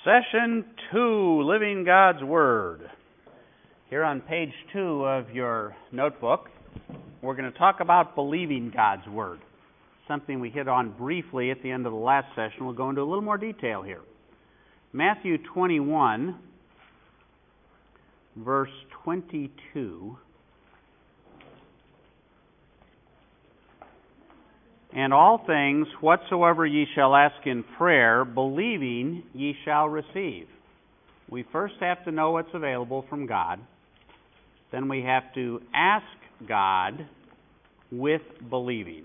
Session 2, Living God's Word. Here on page 2 of your notebook, we're going to talk about believing God's Word. Something we hit on briefly at the end of the last session. We'll go into a little more detail here. Matthew 21, verse 22. And all things whatsoever ye shall ask in prayer, believing ye shall receive. We first have to know what's available from God. Then we have to ask God with believing.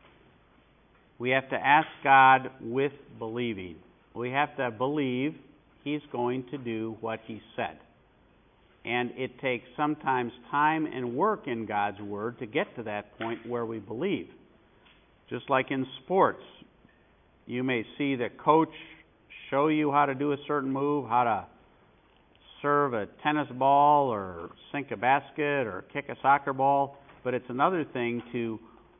We have to ask God with believing. We have to believe He's going to do what He said. And it takes sometimes time and work in God's Word to get to that point where we believe. Just like in sports, you may see the coach show you how to do a certain move, how to serve a tennis ball or sink a basket or kick a soccer ball, but it's another thing to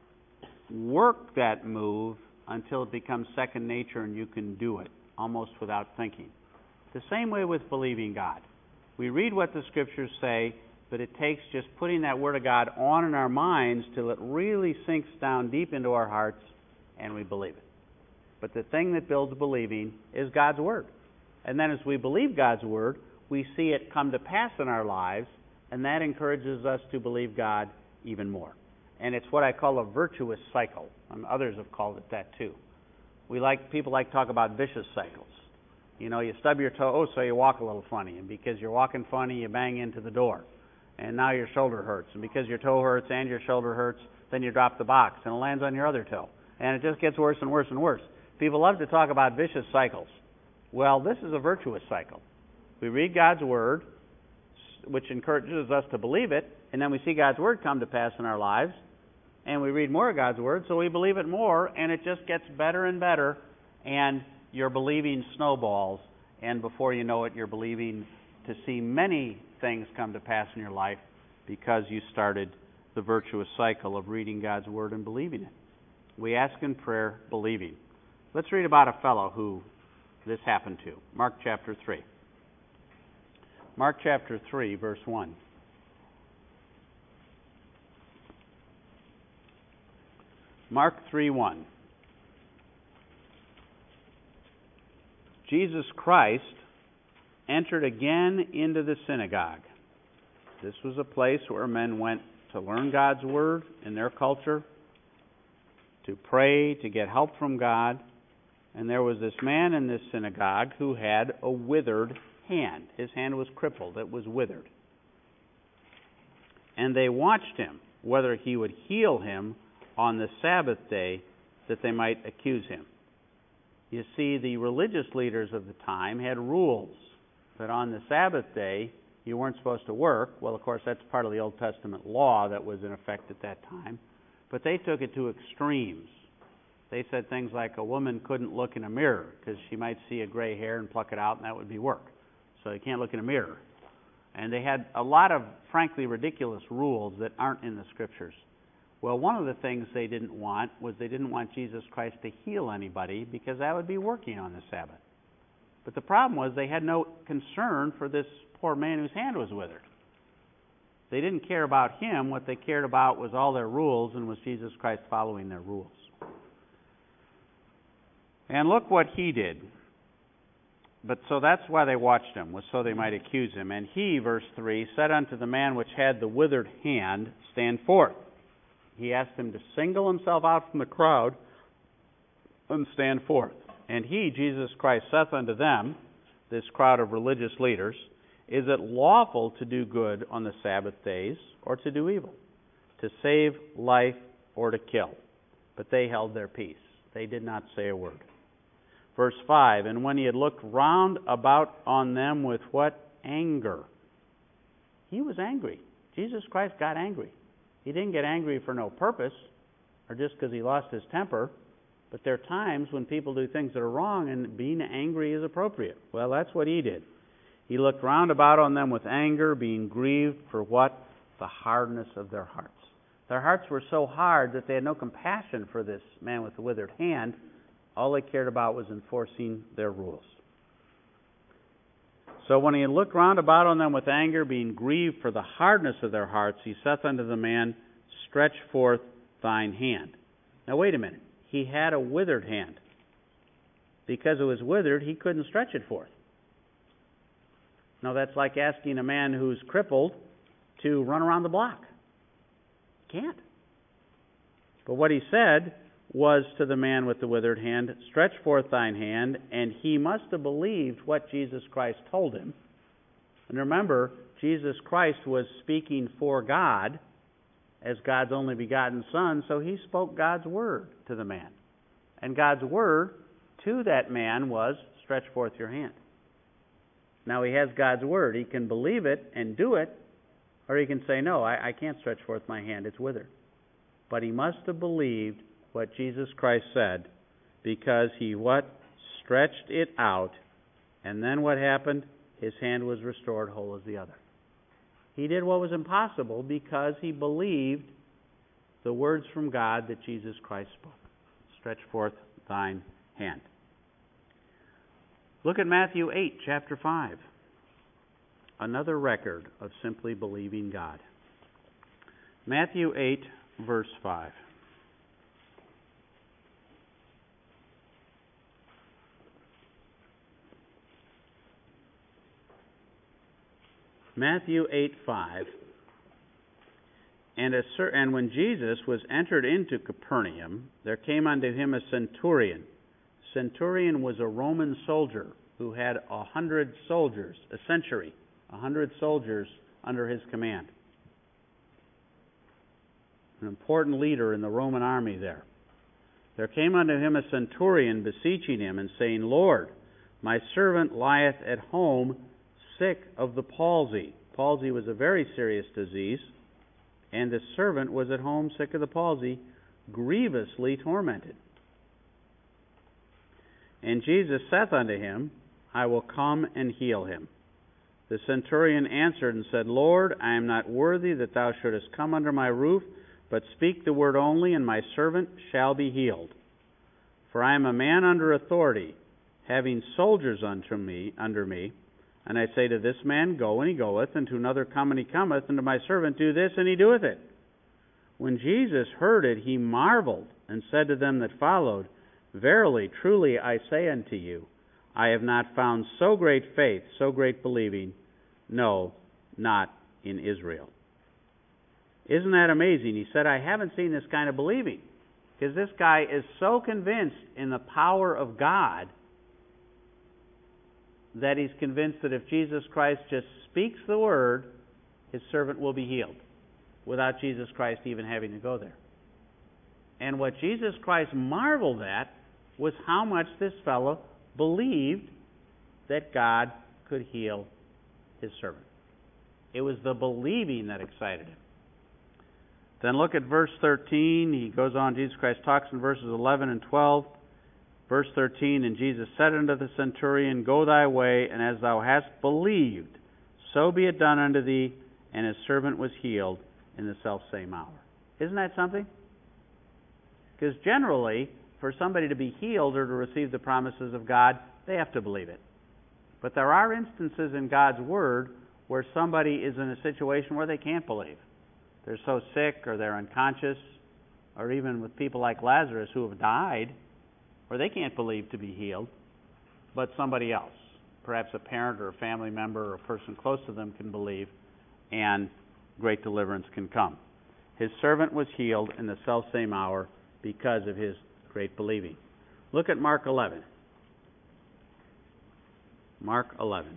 work that move until it becomes second nature and you can do it almost without thinking. The same way with believing God. We read what the Scriptures say, but it takes just putting that Word of God on in our minds till it really sinks down deep into our hearts and we believe it. But the thing that builds believing is God's Word. And then as we believe God's Word, we see it come to pass in our lives, and that encourages us to believe God even more. And it's what I call a virtuous cycle. And others have called it that too. People like to talk about vicious cycles. You know, you stub your toe, so you walk a little funny. And because you're walking funny, you bang into the door. And now your shoulder hurts. And because your toe hurts and your shoulder hurts, then you drop the box and it lands on your other toe. And it just gets worse and worse and worse. People love to talk about vicious cycles. Well, this is a virtuous cycle. We read God's Word, which encourages us to believe it, and then we see God's Word come to pass in our lives, and we read more of God's Word, so we believe it more, and it just gets better and better, and your believing snowballs, and before you know it, you're believing to see many things come to pass in your life because you started the virtuous cycle of reading God's Word and believing it. We ask in prayer, believing. Let's read about a fellow who this happened to. Mark chapter 3. Mark chapter 3, verse 1. Mark 3:1. Jesus Christ entered again into the synagogue. This was a place where men went to learn God's Word in their culture, to pray, to get help from God. And there was this man in this synagogue who had a withered hand. His hand was crippled. It was withered. And they watched him, whether he would heal him on the Sabbath day, that they might accuse him. You see, the religious leaders of the time had rules that on the Sabbath day you weren't supposed to work. Well, of course, that's part of the Old Testament law that was in effect at that time. But they took it to extremes. They said things like a woman couldn't look in a mirror because she might see a gray hair and pluck it out, and that would be work. So you can't look in a mirror. And they had a lot of, frankly, ridiculous rules that aren't in the Scriptures. Well, one of the things they didn't want was they didn't want Jesus Christ to heal anybody because that would be working on the Sabbath. But the problem was they had no concern for this poor man whose hand was withered. They didn't care about him. What they cared about was all their rules, and was Jesus Christ following their rules. And look what he did. But so that's why they watched him, was so they might accuse him. And he, verse 3, said unto the man which had the withered hand, Stand forth. He asked him to single himself out from the crowd and stand forth. And he, Jesus Christ, saith unto them, this crowd of religious leaders, Is it lawful to do good on the Sabbath days, or to do evil? To save life, or to kill? But they held their peace. They did not say a word. Verse 5, And when he had looked round about on them with what? Anger. He was angry. Jesus Christ got angry. He didn't get angry for no purpose, or just because he lost his temper. But there are times when people do things that are wrong, and being angry is appropriate. Well, that's what he did. He looked round about on them with anger, being grieved for what? The hardness of their hearts. Their hearts were so hard that they had no compassion for this man with the withered hand. All they cared about was enforcing their rules. So when he looked round about on them with anger, being grieved for the hardness of their hearts, he saith unto the man, Stretch forth thine hand. Now wait a minute. He had a withered hand. Because it was withered, he couldn't stretch it forth. Now that's like asking a man who's crippled to run around the block. Can't. But what he said was to the man with the withered hand, Stretch forth thine hand, and he must have believed what Jesus Christ told him. And remember, Jesus Christ was speaking for God as God's only begotten Son, so he spoke God's word to the man. And God's word to that man was, Stretch forth your hand. Now he has God's word. He can believe it and do it, or he can say, no, I can't stretch forth my hand, it's withered. But he must have believed what Jesus Christ said, because he stretched it out, and then what happened? His hand was restored whole as the other. He did what was impossible because he believed the words from God that Jesus Christ spoke. Stretch forth thine hand. Look at Matthew 8, chapter 5. Another record of simply believing God. Matthew 8, verse 5. Matthew 8:5. And when Jesus was entered into Capernaum, there came unto him a centurion. Centurion was a Roman soldier who had 100 soldiers, a century, 100 soldiers under his command. An important leader in the Roman army there. There came unto him a centurion, beseeching him, and saying, Lord, my servant lieth at home, sick of the palsy. Palsy was a very serious disease, and the servant was at home sick of the palsy, grievously tormented. And Jesus saith unto him, I will come and heal him. The centurion answered and said, Lord, I am not worthy that thou shouldest come under my roof, but speak the word only, and my servant shall be healed. For I am a man under authority, having soldiers under me, and I say to this man, Go, and he goeth, and to another, Come, and he cometh, and to my servant, Do this, and he doeth it. When Jesus heard it, he marveled, and said to them that followed, Verily, truly, I say unto you, I have not found so great faith, so great believing, no, not in Israel. Isn't that amazing? He said, I haven't seen this kind of believing. Because this guy is so convinced in the power of God that he's convinced that if Jesus Christ just speaks the word, his servant will be healed, without Jesus Christ even having to go there. And what Jesus Christ marveled at was how much this fellow believed that God could heal his servant. It was the believing that excited him. Then look at verse 13. He goes on, Jesus Christ talks in verses 11 and 12. Verse 13, And Jesus said unto the centurion, Go thy way, and as thou hast believed, so be it done unto thee. And his servant was healed in the selfsame hour. Isn't that something? Because generally, for somebody to be healed or to receive the promises of God, they have to believe it. But there are instances in God's Word where somebody is in a situation where they can't believe. They're so sick, or they're unconscious, or even with people like Lazarus who have died, where they can't believe to be healed, but somebody else, perhaps a parent or a family member or a person close to them, can believe, and great deliverance can come. His servant was healed in the selfsame hour because of his great believing. Look at Mark 11. Mark 11.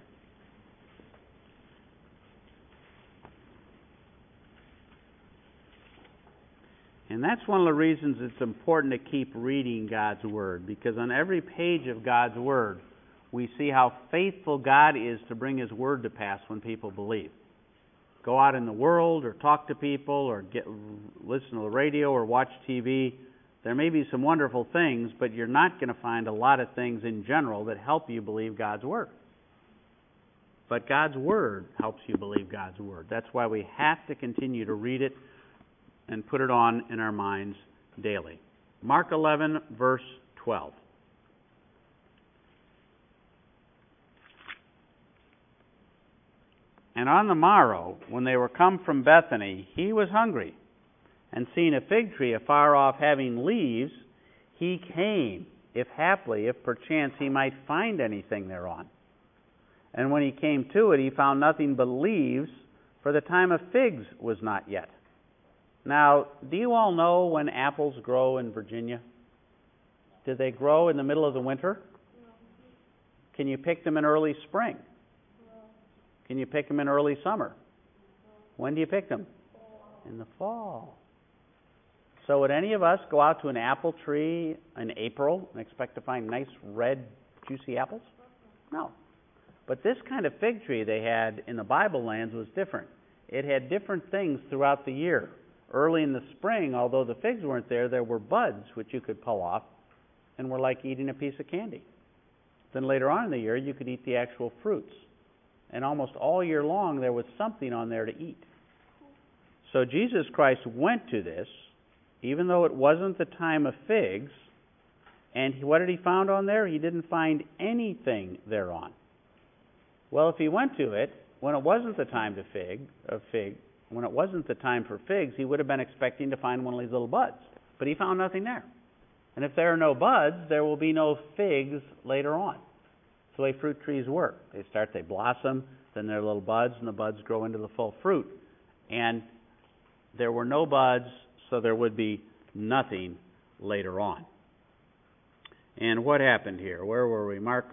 And that's one of the reasons it's important to keep reading God's Word, because on every page of God's Word, we see how faithful God is to bring His Word to pass when people believe. Go out in the world, or talk to people, or listen to the radio, or watch TV. There may be some wonderful things, but you're not going to find a lot of things in general that help you believe God's Word. But God's Word helps you believe God's Word. That's why we have to continue to read it and put it on in our minds daily. Mark 11, verse 12. And on the morrow, when they were come from Bethany, he was hungry. And seeing a fig tree afar off having leaves, he came, if haply, if perchance he might find anything thereon. And when he came to it, he found nothing but leaves, for the time of figs was not yet. Now, do you all know when apples grow in Virginia? Do they grow in the middle of the winter? Can you pick them in early spring? Can you pick them in early summer? When do you pick them? In the fall. So would any of us go out to an apple tree in April and expect to find nice, red, juicy apples? No. But this kind of fig tree they had in the Bible lands was different. It had different things throughout the year. Early in the spring, although the figs weren't there, there were buds which you could pull off and were like eating a piece of candy. Then later on in the year, you could eat the actual fruits. And almost all year long, there was something on there to eat. So Jesus Christ went to this, even though it wasn't the time of figs. And what did he find on there? He didn't find anything thereon. Well, if he went to it when it wasn't the time when it wasn't the time for figs, he would have been expecting to find one of these little buds. But he found nothing there. And if there are no buds, there will be no figs later on. That's the way fruit trees work. They blossom, then there are little buds, and the buds grow into the full fruit. And there were no buds, so there would be nothing later on. And what happened here? Where were we? Mark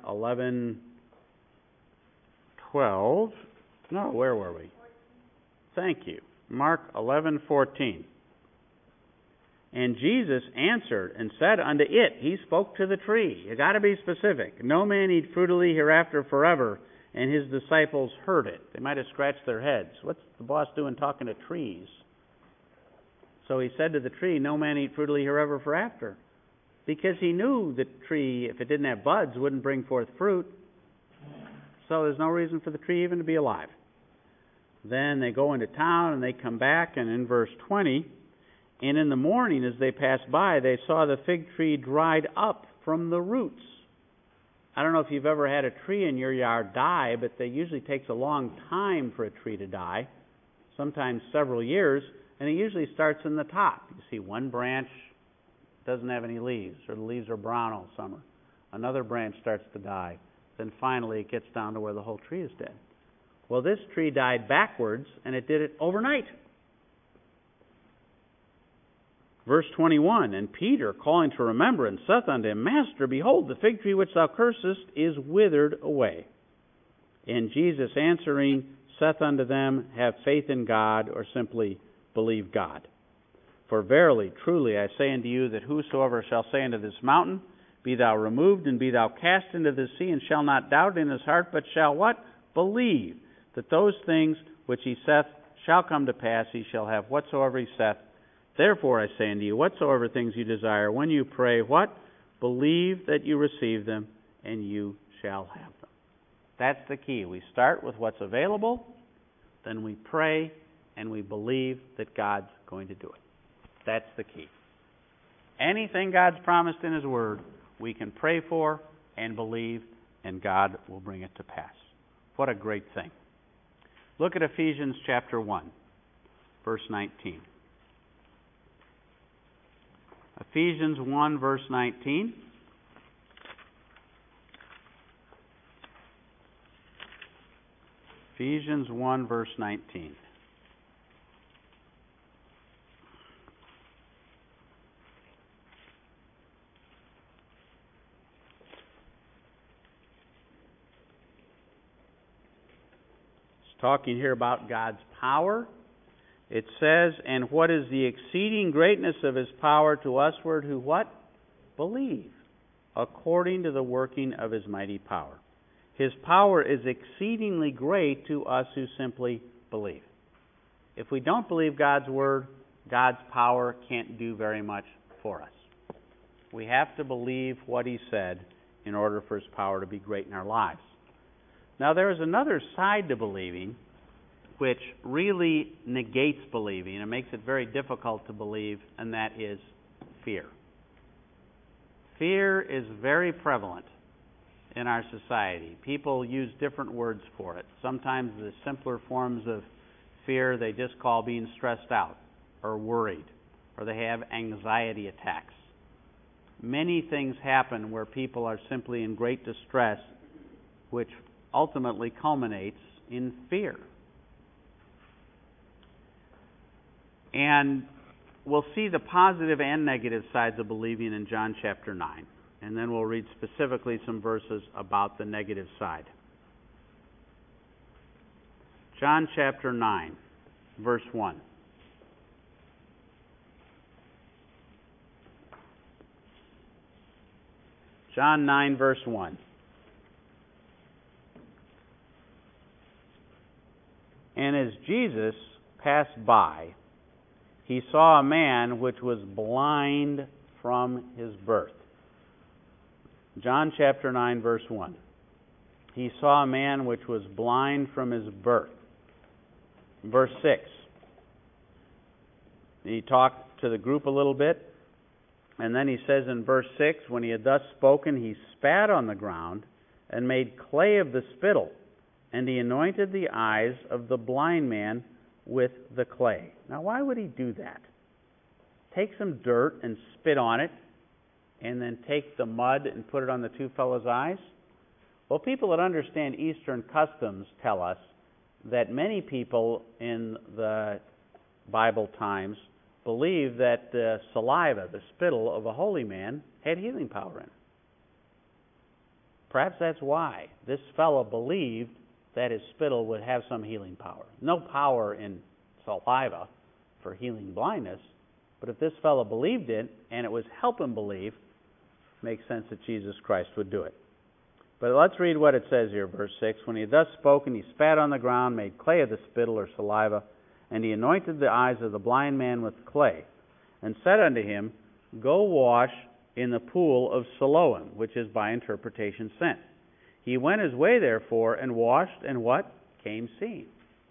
11:12. No, where were we? Thank you. Mark 11:14. And Jesus answered and said unto it, he spoke to the tree. You got to be specific. No man eat fruit of thee hereafter forever. And his disciples heard it. They might have scratched their heads. What's the boss doing talking to trees? So he said to the tree, no man eat fruit of thee herever foreafter. Because he knew the tree, if it didn't have buds, wouldn't bring forth fruit. So there's no reason for the tree even to be alive. Then they go into town and they come back, and in verse 20, and in the morning as they passed by, they saw the fig tree dried up from the roots. I don't know if you've ever had a tree in your yard die, but it usually takes a long time for a tree to die, sometimes several years, and it usually starts in the top. You see one branch doesn't have any leaves, or the leaves are brown all summer. Another branch starts to die. Then finally it gets down to where the whole tree is dead. Well, this tree died backwards, and it did it overnight. Verse 21, and Peter, calling to remembrance, saith unto him, Master, behold, the fig tree which thou cursest is withered away. And Jesus answering saith unto them, Have faith in God, or simply believe God. For verily, truly, I say unto you, that whosoever shall say unto this mountain, Be thou removed, and be thou cast into the sea, and shall not doubt in his heart, but shall what? Believe that those things which he saith shall come to pass, he shall have whatsoever he saith. Therefore I say unto you, whatsoever things you desire, when you pray, what? Believe that you receive them, and you shall have them. That's the key. We start with what's available, then we pray, and we believe that God's going to do it. That's the key. Anything God's promised in His Word, we can pray for and believe, and God will bring it to pass. What a great thing. Look at Ephesians chapter 1, verse 19. Ephesians 1, verse 19. Ephesians 1, verse 19. It's talking here about God's power. It says, and what is the exceeding greatness of His power to usward who what? Believe, according to the working of His mighty power. His power is exceedingly great to us who simply believe. If we don't believe God's Word, God's power can't do very much for us. We have to believe what He said in order for His power to be great in our lives. Now there is another side to believing which really negates believing and makes it very difficult to believe, and that is fear. Fear is very prevalent in our society. People use different words for it. Sometimes the simpler forms of fear they just call being stressed out or worried, or they have anxiety attacks. Many things happen where people are simply in great distress, which ultimately culminates in fear. And we'll see the positive and negative sides of believing in John chapter 9. And then we'll read specifically some verses about the negative side. John chapter 9, verse 1. John 9, verse 1. And as Jesus passed by, he saw a man which was blind from his birth. John chapter 9, verse 1. He saw a man which was blind from his birth. Verse 6. He talked to the group a little bit, and then he says in verse 6, when he had thus spoken, he spat on the ground and made clay of the spittle, and he anointed the eyes of the blind man with the clay. Now, why would he do that? Take some dirt and spit on it, and then take the mud and put it on the two fellows' eyes? Well, people that understand Eastern customs tell us that many people in the Bible times believed that the saliva, the spittle of a holy man, had healing power in it. Perhaps that's why this fellow believed that his spittle would have some healing power. No power in saliva for healing blindness, but if this fellow believed it, and it was help him believe, makes sense that Jesus Christ would do it. But let's read what it says here, verse 6. When he had thus spoken, he spat on the ground, made clay of the spittle or saliva, and he anointed the eyes of the blind man with clay, and said unto him, Go wash in the pool of Siloam, which is by interpretation sent. He went his way, therefore, and washed, and what? Came seeing.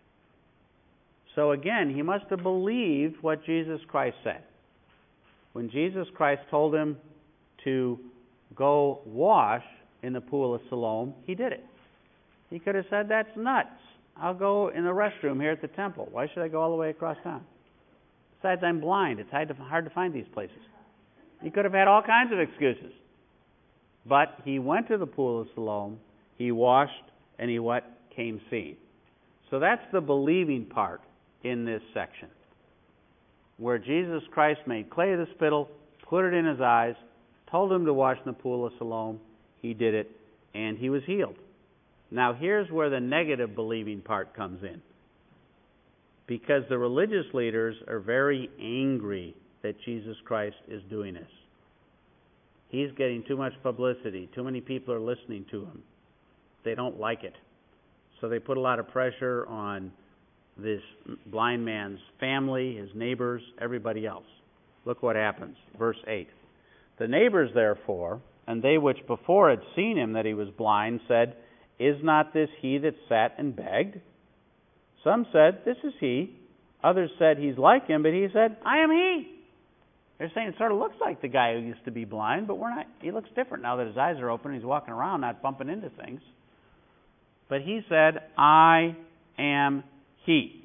So again, he must have believed what Jesus Christ said. When Jesus Christ told him to go wash in the pool of Siloam, he did it. He could have said, that's nuts. I'll go in the restroom here at the temple. Why should I go all the way across town? Besides, I'm blind. It's hard to find these places. He could have had all kinds of excuses. But he went to the pool of Siloam, he washed, and he what? Came seeing. So that's the believing part in this section, where Jesus Christ made clay of the spittle, put it in his eyes, told him to wash in the pool of Siloam. He did it, and he was healed. Now here's where the negative believing part comes in. Because the religious leaders are very angry that Jesus Christ is doing this. He's getting too much publicity. Too many people are listening to him. They don't like it. So they put a lot of pressure on this blind man's family, his neighbors, everybody else. Look what happens. Verse 8. The neighbors, therefore, and they which before had seen him that he was blind, said, Is not this he that sat and begged? Some said, This is he. Others said, He's like him. But he said, I am he. They're saying it sort of looks like the guy who used to be blind, but we're not. He looks different now that his eyes are open and he's walking around, not bumping into things. But he said, I am he.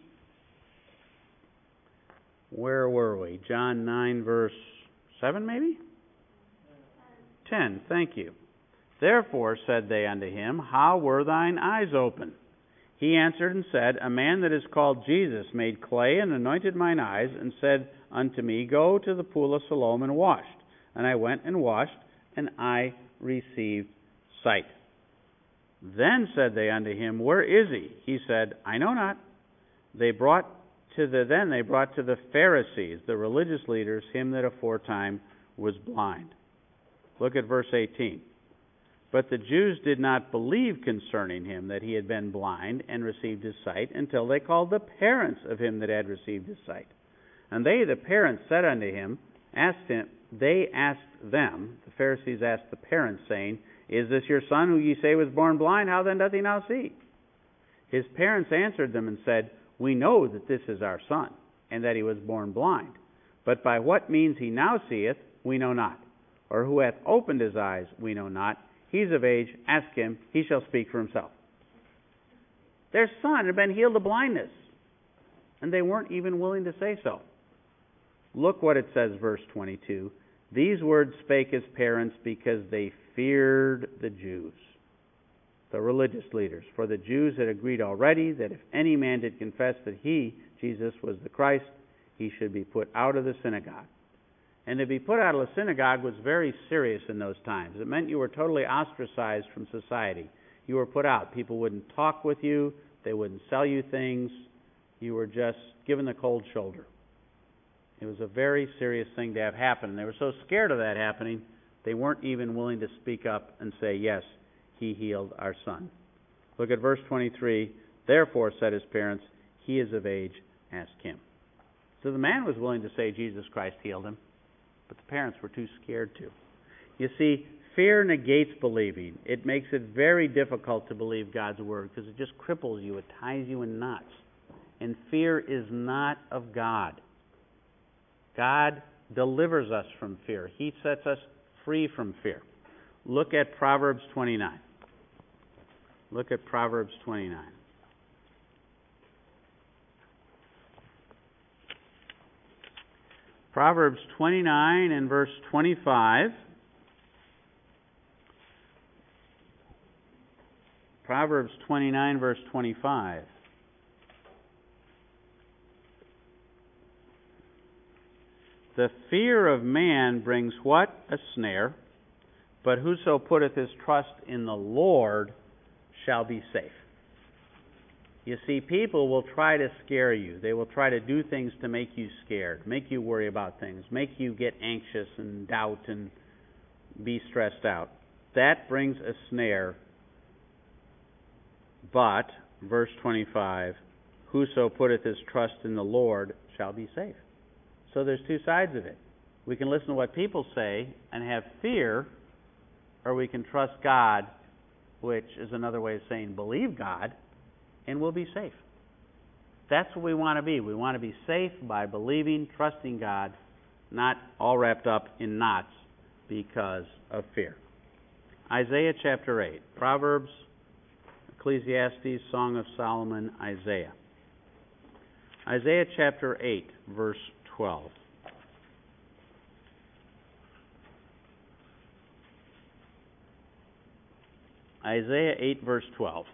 Where were we? John 9, verse 7, maybe? 10, thank you. Therefore said they unto him, How were thine eyes open? He answered and said, A man that is called Jesus made clay and anointed mine eyes, and said unto me, Go to the pool of Siloam and washed. And I went and washed, and I received sight. Then said they unto him, Where is he? He said, I know not. Then they brought to the Pharisees, the religious leaders, him that aforetime was blind. Look at verse 18. But the Jews did not believe concerning him that he had been blind and received his sight, until they called the parents of him that had received his sight. And they, the parents, said unto him, the Pharisees asked the parents, saying, Is this your son who ye say was born blind? How then doth he now see? His parents answered them and said, We know that this is our son, and that he was born blind. But by what means he now seeth, we know not. Or who hath opened his eyes, we know not. He's of age. Ask him. He shall speak for himself. Their son had been healed of blindness, and they weren't even willing to say so. Look what it says, verse 22. These words spake his parents because they feared the Jews, the religious leaders. For the Jews had agreed already that if any man did confess that he, Jesus, was the Christ, he should be put out of the synagogue. And to be put out of the synagogue was very serious in those times. It meant you were totally ostracized from society. You were put out. People wouldn't talk with you. They wouldn't sell you things. You were just given the cold shoulder. It was a very serious thing to have happen. And they were so scared of that happening, they weren't even willing to speak up and say, yes, he healed our son. Look at verse 23. Therefore, said his parents, he is of age, ask him. So the man was willing to say Jesus Christ healed him, but the parents were too scared to. You see, fear negates believing. It makes it very difficult to believe God's word because it just cripples you. It ties you in knots. And fear is not of God. God delivers us from fear. He sets us free from fear. Look at Proverbs 29. Look at Proverbs 29. Proverbs 29 and verse 25. Proverbs 29, verse 25. The fear of man brings what? A snare. But whoso putteth his trust in the Lord shall be safe. You see, people will try to scare you. They will try to do things to make you scared, make you worry about things, make you get anxious and doubt and be stressed out. That brings a snare. But, verse 25, whoso putteth his trust in the Lord shall be safe. So there's two sides of it. We can listen to what people say and have fear, or we can trust God, which is another way of saying believe God, and we'll be safe. That's what we want to be. We want to be safe by believing, trusting God, not all wrapped up in knots because of fear. Isaiah chapter 8. Proverbs, Ecclesiastes, Song of Solomon, Isaiah. Isaiah chapter 8, verse 12. Isaiah 8, verse 12.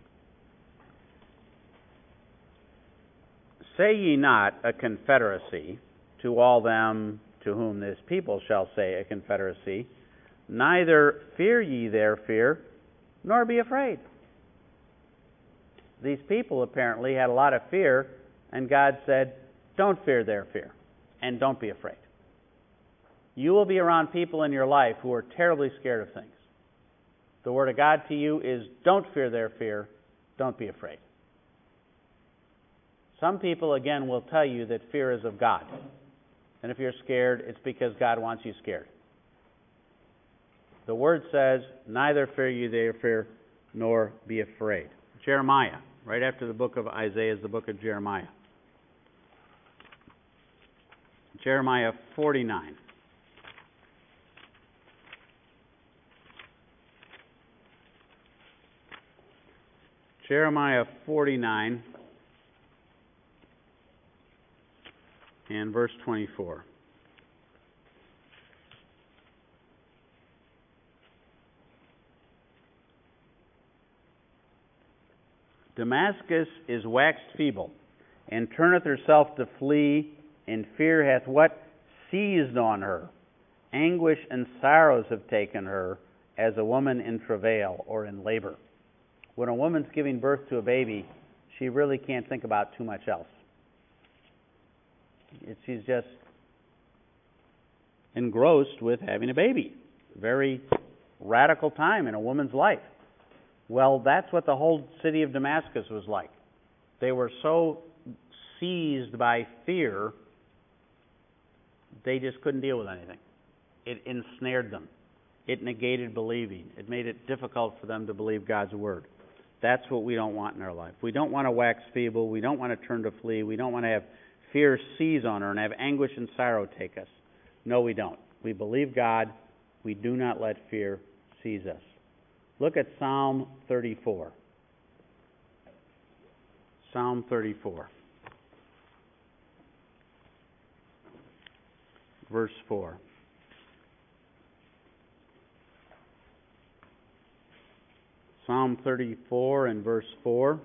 Say ye not a confederacy to all them to whom this people shall say a confederacy, neither fear ye their fear, nor be afraid. These people apparently had a lot of fear, and God said, don't fear their fear, and don't be afraid. You will be around people in your life who are terribly scared of things. The Word of God to you is, don't fear their fear, don't be afraid. Some people, again, will tell you that fear is of God. And if you're scared, it's because God wants you scared. The Word says, neither fear you their fear, nor be afraid. Jeremiah. Right after the book of Isaiah is the book of Jeremiah. Jeremiah 49. Jeremiah 49 and verse 24. Damascus is waxed feeble, and turneth herself to flee, and fear hath what? Seized on her. Anguish and sorrows have taken her, as a woman in travail or in labor. When a woman's giving birth to a baby, she really can't think about too much else. She's just engrossed with having a baby. Very radical time in a woman's life. Well, that's what the whole city of Damascus was like. They were so seized by fear, they just couldn't deal with anything. It ensnared them. It negated believing. It made it difficult for them to believe God's word. That's what we don't want in our life. We don't want to wax feeble. We don't want to turn to flee. We don't want to have fear seize on her and have anguish and sorrow take us. No, we don't. We believe God. We do not let fear seize us. Look at Psalm 34. Psalm 34. Verse 4. Psalm 34 and verse 4.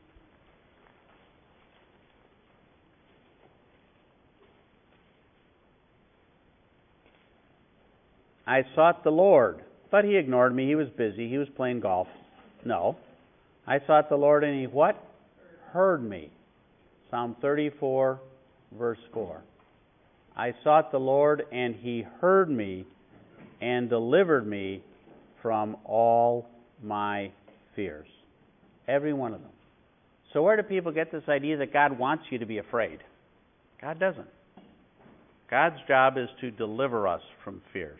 I sought the Lord, but He ignored me. He was busy. He was playing golf. No. I sought the Lord, and He what? Heard me. Psalm 34, verse 4. I sought the Lord, and He heard me and delivered me from all my fears. Every one of them. So where do people get this idea that God wants you to be afraid? God doesn't. God's job is to deliver us from fears.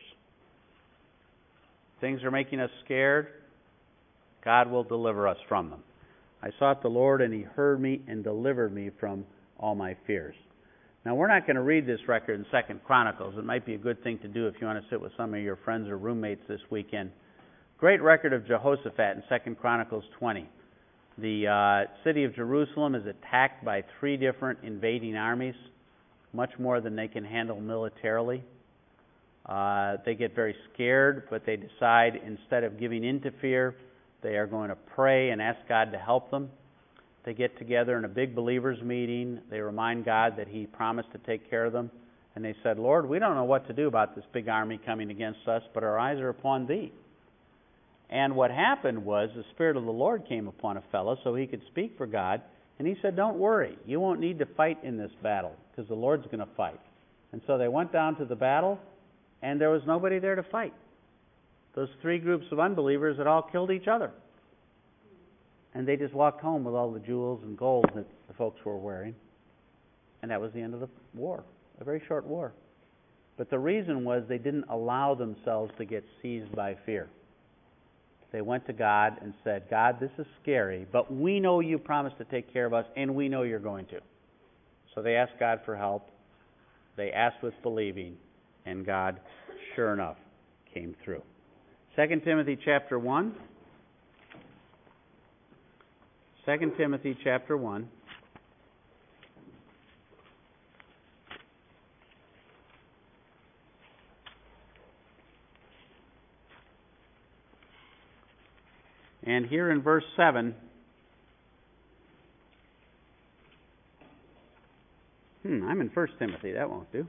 Things are making us scared, God will deliver us from them. I sought the Lord, and He heard me and delivered me from all my fears. Now, we're not going to read this record in 2 Chronicles. It might be a good thing to do if you want to sit with some of your friends or roommates this weekend. Great record of Jehoshaphat in 2 Chronicles 20. The city of Jerusalem is attacked by 3 different invading armies, much more than they can handle militarily. They get very scared, but they decide instead of giving in to fear, they are going to pray and ask God to help them. They get together in a big believers meeting. They remind God that He promised to take care of them. And they said, Lord, we don't know what to do about this big army coming against us, but our eyes are upon Thee. And what happened was the Spirit of the Lord came upon a fellow so he could speak for God. And he said, don't worry, you won't need to fight in this battle because the Lord's going to fight. And so they went down to the battle, and there was nobody there to fight. Those 3 groups of unbelievers had all killed each other. And they just walked home with all the jewels and gold that the folks were wearing. And that was the end of the war, a very short war. But the reason was they didn't allow themselves to get seized by fear. They went to God and said, God, this is scary, but we know You promised to take care of us, and we know You're going to. So they asked God for help. They asked with believing, and God, sure enough, came through. 2 Timothy chapter 1. 2 Timothy chapter 1. And here in verse 7, I'm in 1 Timothy, that won't do.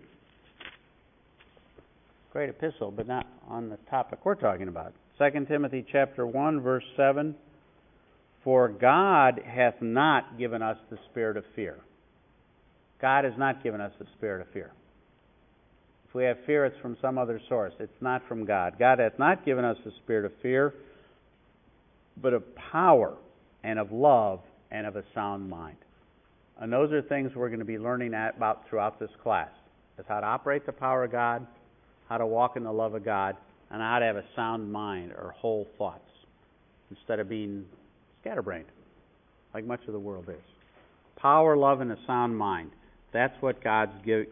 Great epistle, but not on the topic we're talking about. 2 Timothy chapter 1, verse 7, for God hath not given us the spirit of fear. God has not given us the spirit of fear. If we have fear, it's from some other source. It's not from God. God hath not given us the spirit of fear, but of power and of love and of a sound mind. And those are things we're going to be learning about throughout this class. It's how to operate the power of God, how to walk in the love of God, and how to have a sound mind or whole thoughts instead of being scatterbrained like much of the world is. Power, love, and a sound mind. That's what God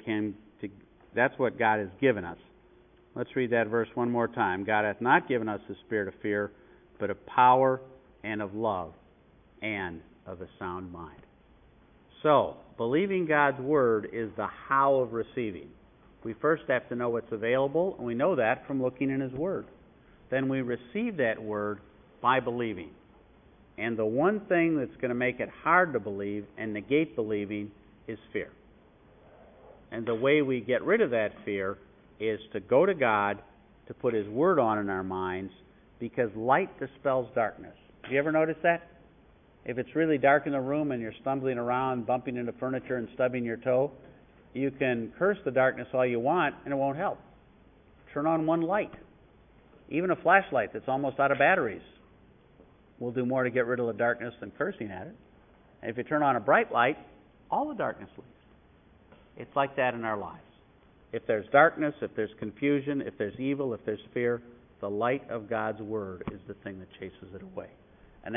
has given us. Let's read that verse one more time. God hath not given us the spirit of fear, but of power and of love and of a sound mind. So, believing God's Word is the how of receiving. We first have to know what's available, and we know that from looking in His Word. Then we receive that Word by believing. And the one thing that's going to make it hard to believe and negate believing is fear. And the way we get rid of that fear is to go to God, to put His Word on in our minds, because light dispels darkness. Have you ever noticed that? If it's really dark in the room and you're stumbling around, bumping into furniture and stubbing your toe, you can curse the darkness all you want and it won't help. Turn on one light. Even a flashlight that's almost out of batteries will do more to get rid of the darkness than cursing at it. And if you turn on a bright light, all the darkness leaves. It's like that in our lives. If there's darkness, if there's confusion, if there's evil, if there's fear, the light of God's Word is the thing that chases it away.